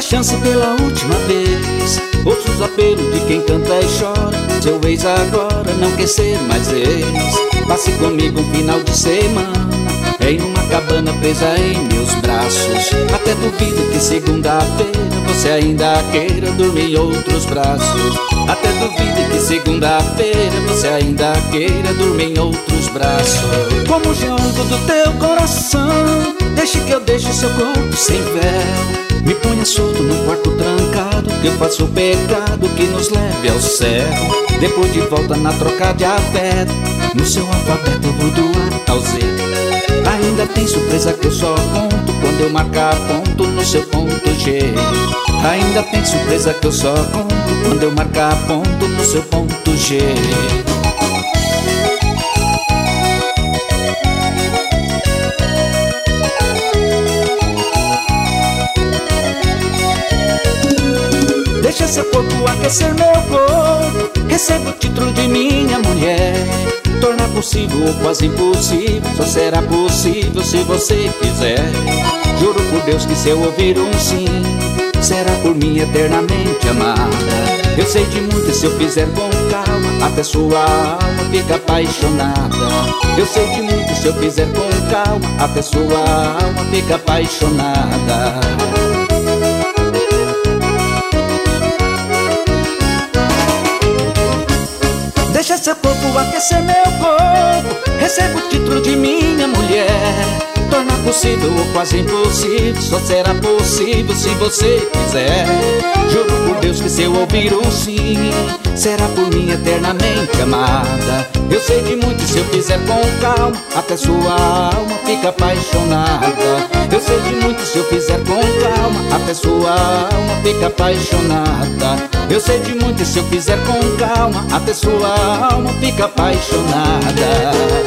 chance pela última vez. Ouço os apelos de quem canta e chora. Seu ex agora não quer ser mais ex. Passe comigo um final de semana em uma cabana presa em meus braços. Até duvido que segunda-feira você ainda queira dormir em outros braços. Até duvido que segunda-feira você ainda queira dormir em outros braços. Como o geólogo do teu coração, deixe que eu deixe seu corpo sem véu. Me ponha solto no quarto trancado, que eu faço o pecado que nos leve ao céu. Depois de volta na troca de afeto, no seu alfabeto eu vou do A ao Z. Ainda tem surpresa que eu só conto quando eu marcar ponto no seu ponto G. Ainda tem surpresa que eu só conto quando eu marcar ponto no seu ponto G. Deixa seu corpo aquecer meu corpo, receba o título de minha mulher. Tornar possível ou quase impossível, só será possível se você quiser. Juro por Deus que se eu ouvir um sim, será por mim eternamente amada. Eu sei de muito e se eu fizer com calma, até sua alma fica apaixonada. Eu sei de muito e se eu fizer com calma, até sua alma fica apaixonada. Deixa seu corpo aquecer meu corpo, receba o título de minha mulher. Tornar possível ou quase impossível, só será possível se você quiser. Juro por Deus que se eu ouvir um sim, será por mim eternamente amada. Eu sei de muito e se eu fizer com calma, até sua alma fica apaixonada. Eu sei de muito e se eu fizer com calma, até sua alma fica apaixonada. Eu sei de muito e se eu fizer com calma, até sua alma fica apaixonada.